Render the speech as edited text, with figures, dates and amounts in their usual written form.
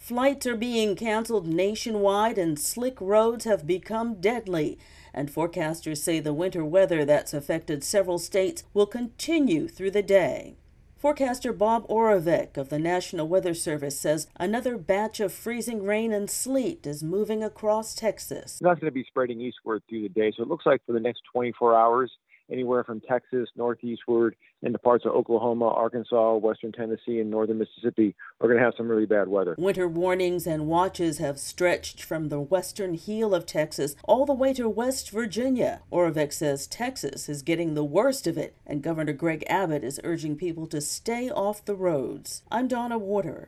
Flights are being canceled nationwide and slick roads have become deadly. And forecasters say the winter weather that's affected several states will continue through the day. Forecaster Bob Oravec of the National Weather Service says another batch of freezing rain and sleet is moving across Texas. That's going to be spreading eastward through the day. So it looks like for the next 24 hours, anywhere from Texas northeastward into parts of Oklahoma, Arkansas, western Tennessee, and northern Mississippi are going to have some really bad weather. Winter warnings and watches have stretched from the western heel of Texas all the way to West Virginia. Oravec says Texas is getting the worst of it, and Governor Greg Abbott is urging people to stay off the roads. I'm Donna Warder.